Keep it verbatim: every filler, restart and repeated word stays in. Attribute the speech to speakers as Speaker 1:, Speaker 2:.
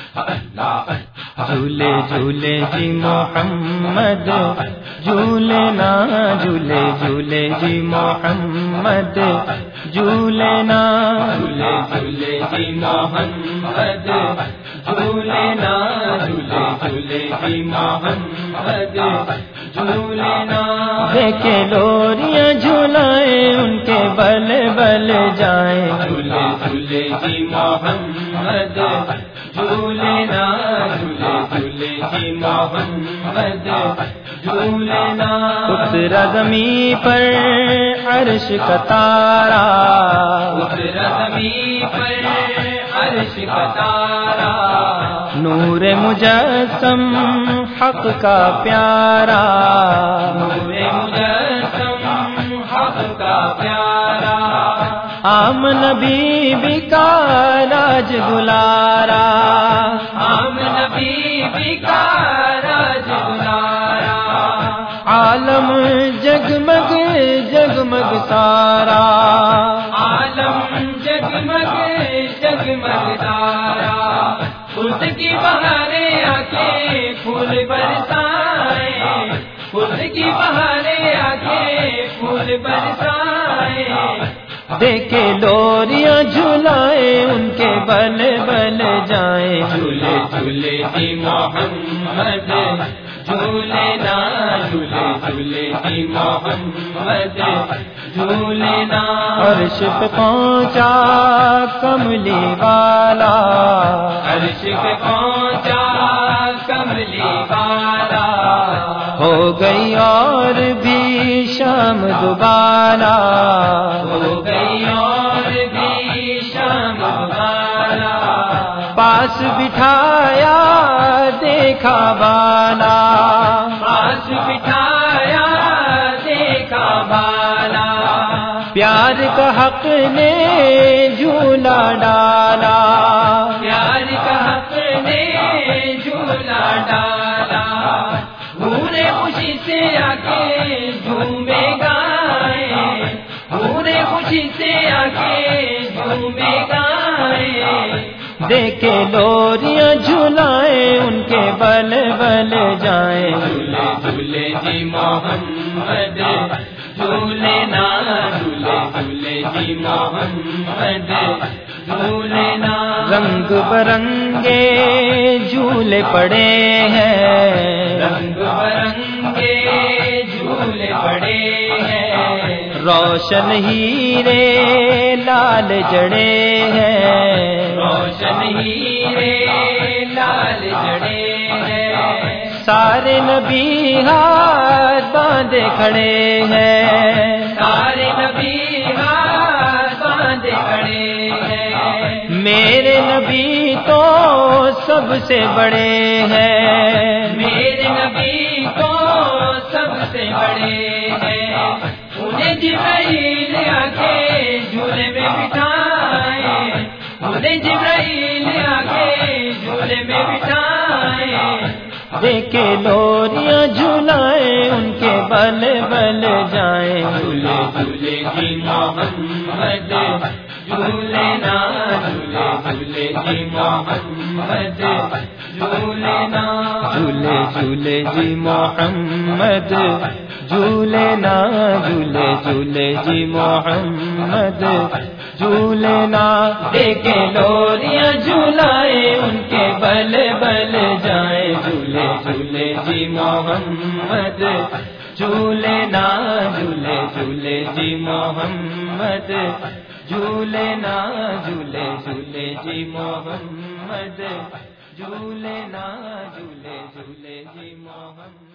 Speaker 1: جھولے جھولے جی محمد جھولے نا جھولے جھولے جی محمد جھولے نا جھولے جھولے جی محمد جھولے نا جھولے جھولے جی محمد جھولے نا دیکھے لوریاں جھولائیں ان کے بل بل جائیں جھولے جھولے جی محمد جھولے نا جھولے جھولے جی محمد جھولے نا اترا زمین پر عرش کا تارا اترا زمین پر عرش کا تارا نور مجسم حق کا پیارا نور مجسم حق کا پیارا آم نبی بی کا راج دلارا آم نبی بی کا راج دلارا عالم جگمگ جگمگ سارا عالم جگمگ جگمگ سارا خود کی بہاریں آ کے پھول برسائیں خود کی بہاریں آ کے پھول برسائیں دیکھے لوریاں جھولائیں ان کے بل بل جائیں جھولے جھولے جی محمد جھولے نا جھولے جھولے جی محمد جھولے نا عرش پہ پہنچا کملی والا عرش پہ پہنچا کملی والا ہو گئی اور بھی شام دوبارہ ہو گئی اور بھی شام دوبارہ پاس بٹھایا دیکھا بالا پاس بٹھایا دیکھا بالا پیار کا حق نے جھولا ڈالا پیار کا حق نے جھولا ڈالا پورے خوشی سے آگے جھومے گائے پورے خوشی سے آگے جھومے گائے دیکھے لوریاں جھولائیں ان کے بل بل جائیں جھولے جھولے جی محمد جھولے نا جھولے جھولے جی محمد جھولے نا رنگ برنگے جھولے پڑے ہیں رنگ برنگے جھولے پڑے ہیں روشن ہیرے لال جڑے ہیں روشن ہیرے لال جڑے ہیں سارے نبی ہاتھ باندھے کھڑے ہیں سارے نبی ہاتھ باندھے کھڑے ہیں میرے نبی تو سب سے بڑے ہیں میرے نبی تو سب سے بڑے ہیں انہیں جبرائیل آ کے جھولے میں بٹھائیں انہیں جبرائیل آ کے جھولے میں بٹھائیں دیکھے لوریاں جھولائیں ان کے بل بل جائیں جھولے جھولے جی محمد جھولے نا جھولے جھولے جی محمد جھولے نا جھولے جھولے جی محمد جھولے نا جھولے جھولے جی محمد جھولے نا دیکھے لوریاں جھولائیں ان کے بل بل جائیں جھولے جھولے جی محمد جھولے نا جھولے جھولے جی محمد جھولے نا جھولے جھولے جی محمد جھولے نا جھولے جھولے جی محمد